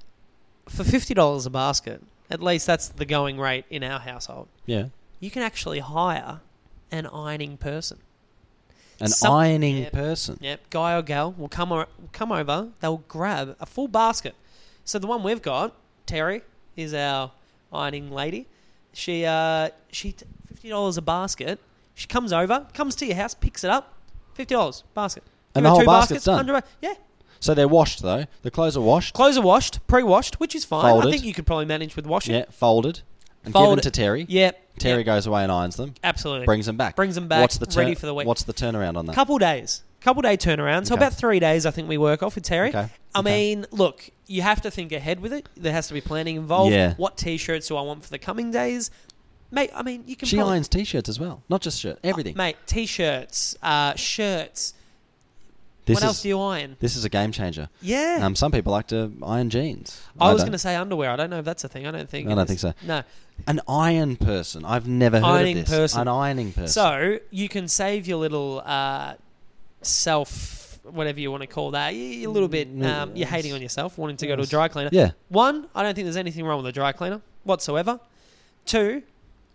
Speaker 2: for fifty dollars a basket, at least that's the going rate in our household,
Speaker 1: Yeah.
Speaker 2: you can actually hire an ironing person.
Speaker 1: An
Speaker 2: Some-
Speaker 1: ironing
Speaker 2: yeah.
Speaker 1: person.
Speaker 2: Yep, guy or gal will come o- will come over. They'll grab a full basket. So the one we've got, Terry, is our ironing lady. She uh she t- fifty dollars a basket. She comes over, comes to your house, picks it up, fifty dollars basket.
Speaker 1: And
Speaker 2: Give her
Speaker 1: the whole
Speaker 2: two
Speaker 1: basket's
Speaker 2: baskets,
Speaker 1: done?
Speaker 2: one hundred ba- Yeah,
Speaker 1: So they're washed though. The clothes are washed.
Speaker 2: clothes are washed, pre-washed, which is fine.
Speaker 1: Folded.
Speaker 2: I think you could probably manage with washing.
Speaker 1: Yeah, folded and
Speaker 2: Fold
Speaker 1: given
Speaker 2: it.
Speaker 1: to Terry.
Speaker 2: Yep.
Speaker 1: Terry
Speaker 2: yep,
Speaker 1: goes away and irons them.
Speaker 2: absolutely.
Speaker 1: Brings them back.
Speaker 2: Brings them back,
Speaker 1: What's the tur-
Speaker 2: ready for the week.
Speaker 1: What's the turnaround on that?
Speaker 2: Couple days. Couple day turnaround. So
Speaker 1: Okay.
Speaker 2: about three days I think we work off with Terry.
Speaker 1: Okay.
Speaker 2: I
Speaker 1: Okay.
Speaker 2: mean, look, you have to think ahead with it. There has to be planning involved.
Speaker 1: Yeah.
Speaker 2: What T-shirts do I want for the coming days? Mate, I mean, you can
Speaker 1: She
Speaker 2: probably...
Speaker 1: irons t-shirts as well, not just shirt. Everything.
Speaker 2: Mate, T-shirts, uh, shirts.
Speaker 1: this
Speaker 2: what
Speaker 1: is,
Speaker 2: else do you iron?
Speaker 1: This is a game changer.
Speaker 2: Yeah.
Speaker 1: Um, some people like to iron jeans.
Speaker 2: I was
Speaker 1: don't.
Speaker 2: going to say underwear. I don't know if that's a thing. I don't think
Speaker 1: I
Speaker 2: it
Speaker 1: don't
Speaker 2: is.
Speaker 1: think so.
Speaker 2: No.
Speaker 1: An iron person. I've never heard
Speaker 2: Ironing
Speaker 1: of this.
Speaker 2: person.
Speaker 1: An ironing person.
Speaker 2: So you can save your little uh, self, whatever you want to call that. You- A little bit, um, you're hating on yourself, wanting to go to a dry cleaner.
Speaker 1: yeah.
Speaker 2: One, I don't think there's anything wrong with a dry cleaner whatsoever. Two,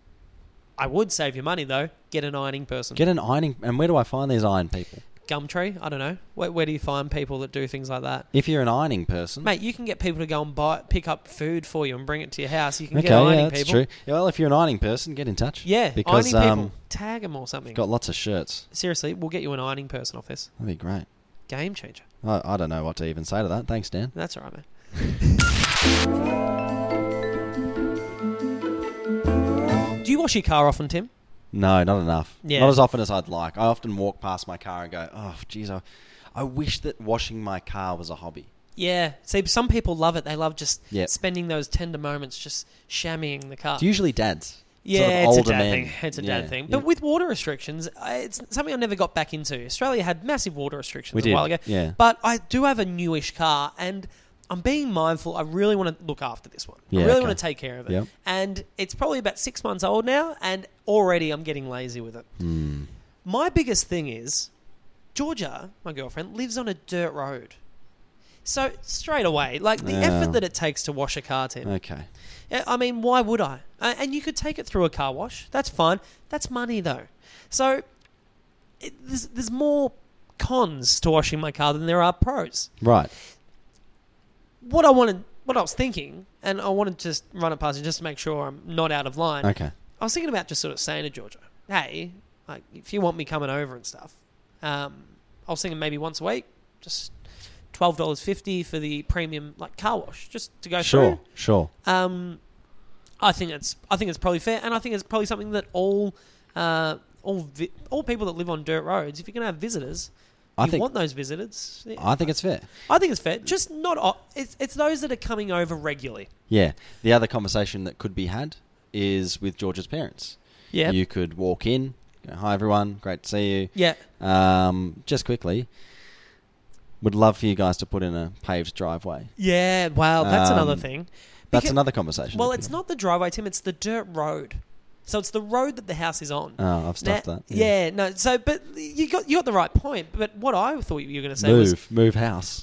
Speaker 2: I would save your money though. Get an ironing person.
Speaker 1: Get an ironing. And where do I find these iron people?
Speaker 2: Gumtree. I don't know. Where, where do you find people that do things like that?
Speaker 1: If you're an ironing person,
Speaker 2: Mate, you can get people to go and buy, pick up food for you and bring it to your house. You can
Speaker 1: okay,
Speaker 2: get ironing
Speaker 1: yeah, that's
Speaker 2: people.
Speaker 1: true. Yeah, well, if you're an ironing person, get in touch.
Speaker 2: Yeah,
Speaker 1: because
Speaker 2: ironing
Speaker 1: um,
Speaker 2: people. Tag them or something.
Speaker 1: got lots of shirts.
Speaker 2: Seriously, we'll get you an ironing person off this.
Speaker 1: That'd be great.
Speaker 2: Game changer.
Speaker 1: I, I don't know what to even say to that. Thanks, Dan.
Speaker 2: That's all right, man. Do you wash your car often, Tim?
Speaker 1: No, not enough.
Speaker 2: Yeah.
Speaker 1: Not as often as I'd like. I often walk past my car and go, oh, geez, I, I wish that washing my car was a hobby.
Speaker 2: Yeah. See, some people love it. They love just
Speaker 1: Yep.
Speaker 2: spending those tender moments just shammying the car.
Speaker 1: It's usually dads.
Speaker 2: Yeah,
Speaker 1: sort of
Speaker 2: it's
Speaker 1: older
Speaker 2: a dad
Speaker 1: men.
Speaker 2: thing. It's a dad
Speaker 1: Yeah,
Speaker 2: thing.
Speaker 1: yeah.
Speaker 2: But with water restrictions, I- it's something I never got back into. Australia had massive water restrictions
Speaker 1: We
Speaker 2: a
Speaker 1: did,
Speaker 2: while ago.
Speaker 1: yeah.
Speaker 2: But I do have a newish car, and I'm being mindful. I really want to look after this one.
Speaker 1: Yeah,
Speaker 2: I really
Speaker 1: okay.
Speaker 2: want to take care of it.
Speaker 1: Yep.
Speaker 2: And it's probably about six months old now, and already I'm getting lazy with it.
Speaker 1: Hmm.
Speaker 2: My biggest thing is, Georgia, my girlfriend, lives on a dirt road. So straight away, like the
Speaker 1: Yeah.
Speaker 2: effort that it takes to wash a car, Tim.
Speaker 1: Okay.
Speaker 2: Yeah, I mean, why would I? Uh, and you could take it through a car wash. That's fine. That's money, though. So it, there's, there's more cons to washing my car than there are pros.
Speaker 1: Right.
Speaker 2: What I wanted, what I was thinking, and I wanted to just run it past you just to make sure I'm not out of line.
Speaker 1: Okay.
Speaker 2: I was thinking about just sort of saying to Georgia, hey, like, if you want me coming over and stuff, um, I was thinking maybe once a week, just twelve dollars fifty for the premium like car wash, just to go
Speaker 1: Sure.
Speaker 2: through.
Speaker 1: Sure.
Speaker 2: Um, I think it's I think it's probably fair, and I think it's probably something that all uh, all vi- all people that live on dirt roads, if you're going to have visitors,
Speaker 1: I
Speaker 2: you
Speaker 1: think-
Speaker 2: want those visitors. Yeah.
Speaker 1: I think it's fair.
Speaker 2: I think it's fair. Just not. o- It's it's those that are coming over regularly.
Speaker 1: Yeah. The other conversation that could be had is with George's parents.
Speaker 2: Yeah.
Speaker 1: You could walk in. Go, hi everyone. Great to see you.
Speaker 2: Yeah.
Speaker 1: Um, just quickly, would love for you guys to put in a paved driveway.
Speaker 2: Yeah. Wow. That's
Speaker 1: Um,
Speaker 2: another thing.
Speaker 1: That's
Speaker 2: Because-
Speaker 1: another conversation.
Speaker 2: Well, it's not the driveway, Tim. It's the dirt road. So it's the road that the house is on.
Speaker 1: Oh, I've stuffed
Speaker 2: Now-
Speaker 1: that.
Speaker 2: Yeah. No. So, but you got you got the right point. But what I thought you were going to say was,
Speaker 1: Move. Move house.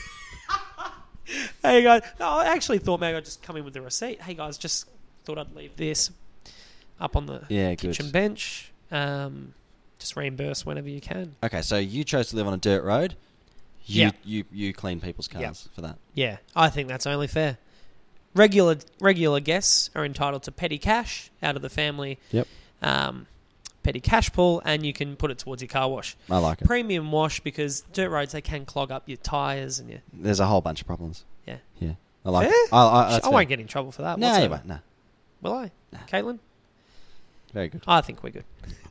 Speaker 2: hey guys, no, I actually thought maybe I'd just come in with the receipt. Hey guys, just thought I'd leave this up on the
Speaker 1: Yeah,
Speaker 2: kitchen
Speaker 1: good.
Speaker 2: bench. Um, just reimburse whenever you can.
Speaker 1: Okay, so you chose to live on a dirt road. You
Speaker 2: Yeah.
Speaker 1: you, you clean people's cars
Speaker 2: Yeah.
Speaker 1: for that.
Speaker 2: Yeah, I think that's only fair. Regular regular guests are entitled to petty cash out of the family
Speaker 1: Yep.
Speaker 2: um, petty cash pool, and you can put it towards your car wash.
Speaker 1: I like it.
Speaker 2: Premium wash, because dirt roads, they can clog up your tyres and your...
Speaker 1: There's a whole bunch of problems.
Speaker 2: Yeah.
Speaker 1: Yeah. I like
Speaker 2: Fair?
Speaker 1: it. I, I,
Speaker 2: I
Speaker 1: that's
Speaker 2: won't
Speaker 1: fair.
Speaker 2: get in trouble for that.
Speaker 1: No, you
Speaker 2: whatsoever.
Speaker 1: won't. No.
Speaker 2: Will I?
Speaker 1: Nah.
Speaker 2: Caitlin?
Speaker 1: Very good.
Speaker 2: I think we're good.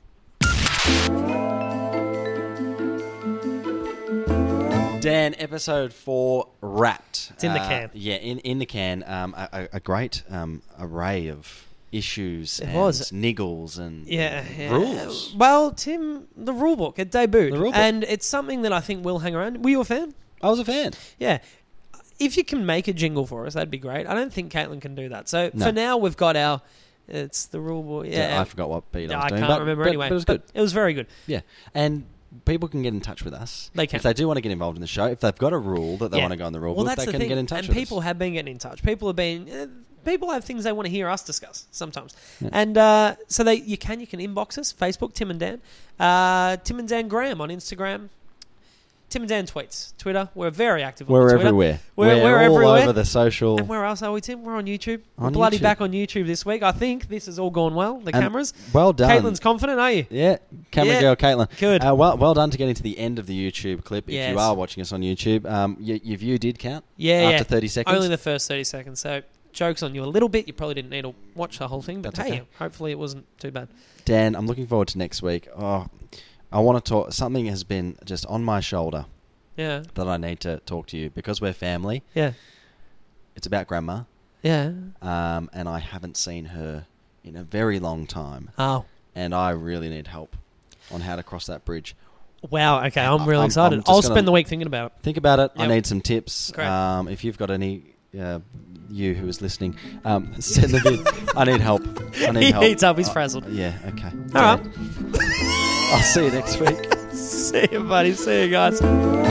Speaker 1: Dan, episode four wrapped.
Speaker 2: It's in the
Speaker 1: Uh,
Speaker 2: can.
Speaker 1: Yeah, in, in the can. Um, a, a- a great um, array of issues
Speaker 2: It
Speaker 1: and
Speaker 2: was.
Speaker 1: niggles and
Speaker 2: Yeah, yeah.
Speaker 1: rules.
Speaker 2: Well, Tim, the rule book, it debuted.
Speaker 1: The rule book.
Speaker 2: And it's something that I think will hang around. Were you a fan?
Speaker 1: I was a fan.
Speaker 2: Yeah. If you can make a jingle for us, that'd be great. I don't think Caitlin can do that. So
Speaker 1: No.
Speaker 2: for now, we've got our... It's the rule book. Yeah.
Speaker 1: I forgot what beat
Speaker 2: No,
Speaker 1: I was
Speaker 2: I
Speaker 1: doing.
Speaker 2: can't
Speaker 1: but,
Speaker 2: remember
Speaker 1: but-
Speaker 2: anyway.
Speaker 1: But it was
Speaker 2: But
Speaker 1: good.
Speaker 2: It was very good.
Speaker 1: Yeah. And people can get in touch with us.
Speaker 2: They can.
Speaker 1: If they do want to get involved in the show, if they've got a rule that they
Speaker 2: Yeah.
Speaker 1: want to go in the rule
Speaker 2: Well,
Speaker 1: book,
Speaker 2: that's
Speaker 1: they
Speaker 2: the
Speaker 1: can
Speaker 2: thing.
Speaker 1: get in touch
Speaker 2: and
Speaker 1: with
Speaker 2: people
Speaker 1: us.
Speaker 2: have been getting in touch. People have been... Uh, people have things they want to hear us discuss sometimes.
Speaker 1: Yeah.
Speaker 2: And uh, so they you can you can inbox us, Facebook, Tim and Dan. Uh, Tim and Dan Graham on Instagram. Tim and Dan tweets. Twitter. We're very active on
Speaker 1: We're
Speaker 2: Twitter.
Speaker 1: everywhere.
Speaker 2: We're- we're
Speaker 1: all
Speaker 2: everywhere.
Speaker 1: over the social.
Speaker 2: And where else are we, Tim? We're on YouTube. We're
Speaker 1: On
Speaker 2: bloody
Speaker 1: YouTube.
Speaker 2: back on YouTube this week. I think this has all gone well, the
Speaker 1: And
Speaker 2: cameras.
Speaker 1: Well done.
Speaker 2: Caitlin's confident, are you?
Speaker 1: Yeah, camera
Speaker 2: Yeah.
Speaker 1: girl Caitlin.
Speaker 2: Good.
Speaker 1: Uh, well, well done to getting to the end of the YouTube clip. If
Speaker 2: Yes.
Speaker 1: you are watching us on YouTube, um, y- your view did count.
Speaker 2: Yeah,
Speaker 1: after
Speaker 2: yeah.
Speaker 1: thirty seconds.
Speaker 2: Only the first thirty seconds. So, jokes on you a little bit. You probably didn't need to watch the whole thing. But
Speaker 1: That's
Speaker 2: hey,
Speaker 1: okay.
Speaker 2: hopefully it wasn't too bad.
Speaker 1: Dan, I'm looking forward to next week. Oh, I want to talk. Something has been just on my shoulder
Speaker 2: Yeah.
Speaker 1: that I need to talk to you because we're family.
Speaker 2: Yeah.
Speaker 1: It's about Grandma,
Speaker 2: Yeah.
Speaker 1: um, and I haven't seen her in a very long time,
Speaker 2: Oh.
Speaker 1: and I really need help on how to cross that bridge.
Speaker 2: Wow. Okay. I'm
Speaker 1: I-
Speaker 2: really
Speaker 1: I'm-
Speaker 2: excited.
Speaker 1: I'm just
Speaker 2: I'll
Speaker 1: gonna-
Speaker 2: spend the week thinking about it.
Speaker 1: Think about it. I
Speaker 2: Yep.
Speaker 1: need some tips.
Speaker 2: Great.
Speaker 1: Um, if you've got any, uh, you who is listening, um, send them in. I need help. I need
Speaker 2: He
Speaker 1: help.
Speaker 2: heats up. He's
Speaker 1: Uh,
Speaker 2: frazzled.
Speaker 1: Yeah. Okay.
Speaker 2: All right.
Speaker 1: I'll see you next week.
Speaker 2: See you, buddy. See you guys.